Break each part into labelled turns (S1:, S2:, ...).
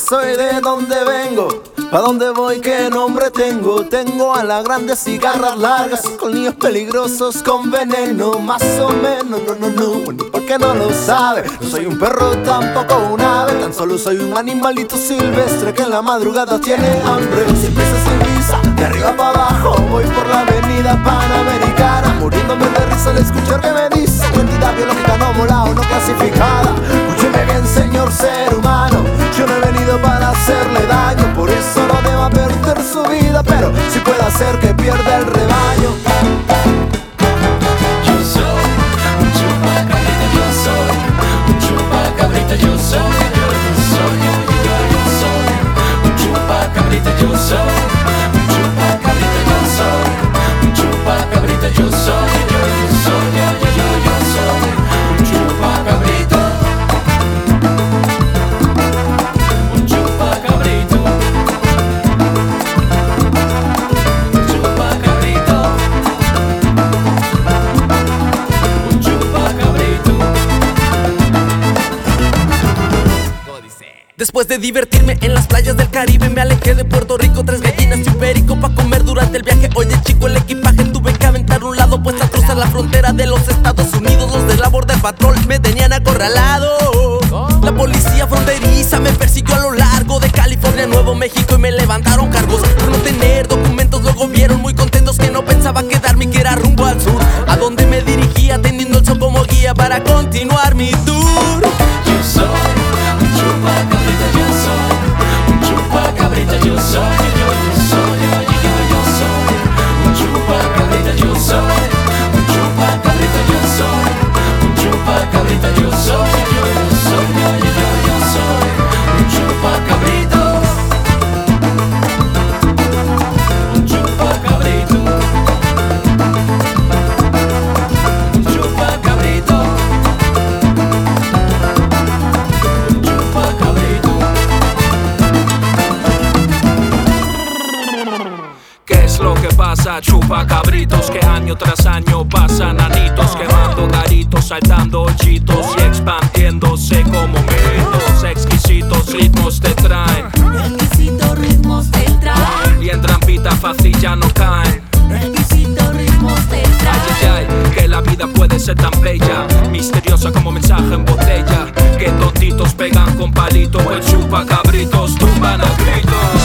S1: soy, de dónde vengo, pa' dónde voy, qué nombre tengo. Tengo a las grandes cigarras largas y colmillos peligrosos con veneno. Más o menos, bueno, porque no lo sabe. No soy un perro, tampoco un ave. Tan solo soy un animalito silvestre que en la madrugada tiene hambre. Sin prisa, sin visa, de arriba para abajo voy por la avenida Panamericana, muriéndome de risa al escuchar que me dice entidad biológica no molada o no clasificada. Escúcheme bien, señor ser humano, yo no he venido para hacerle daño. Por eso no deba perder su vida, pero sí puede hacer que pierda el rebaño.
S2: Yo soy un chupacabrita, yo soy un chupacabrita, yo soy, yo soy un chupacabrita, yo soy un chupacabrita, yo soy un chupacabrita, yo soy, yo soy un chupacabrito, un chupacabrito, un chupacabrito, un chupacabrito.
S3: Después de divertirme en las playas del Caribe, me alejé de Puerto Rico, 3 gallinas y un perico pa' comer durante el viaje. Oye chico, el equipaje tuve que aventar un lado, pues a cruzar la frontera de los Estados Unidos los de la Border Patrol me tenían acorralado. La policía fronteriza me persiguió a lo largo de California a Nuevo México y me levantaron cargos por no tener documentos. Luego vieron muy contentos que no pensaba quedarme y que era rumbo al sur, a donde me dirigía teniendo el sol como guía para continuar mi tour.
S2: Yo soy un chupacabrita, yo soy un chupacabrita, yo soy, yo soy un chupacabrita, yo soy un chupacabrita, yo soy un chupacabrita, yo soy, yo soy un chupacabrito, un chupacabrito, un chupacabrito, un chupacabrito.
S4: ¿Qué es lo que pasa, chupacabritos? Que año tras año pasan anitos, quemando garitos, saltando hoyitos y expandiéndose como mitos. Exquisitos ritmos te traen,
S5: Requisitos ritmos te traen,
S4: y en trampita fácil ya no caen.
S5: requisitos ritmos te
S4: Ay,
S5: traen.
S4: ay, ay, que la vida puede ser tan bella, misteriosa como mensaje en botella. Que tontitos pegan con palitos, pues chupacabritos tumban a gritos.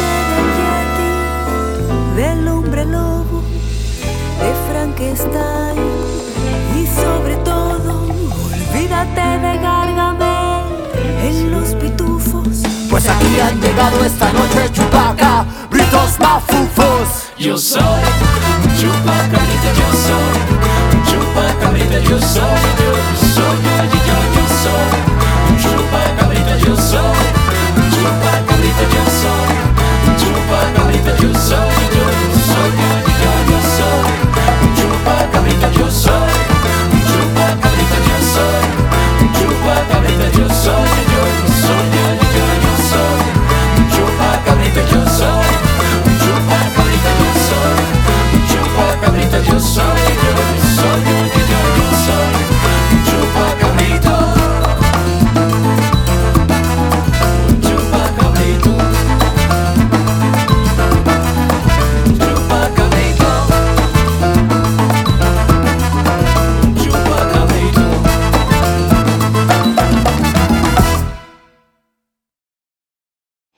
S5: Del hombre lobo, de Frankenstein y sobre todo, olvídate de Gargamel en los pitufos.
S1: Pues aquí han llegado esta noche chupacabritos mafufos.
S2: Yo soy un chupacabrita, yo soy un chupacabrita, yo soy, yo soy un chupacabrita, yo soy un chupacabrita, yo soy un chupacabrita, yo soy.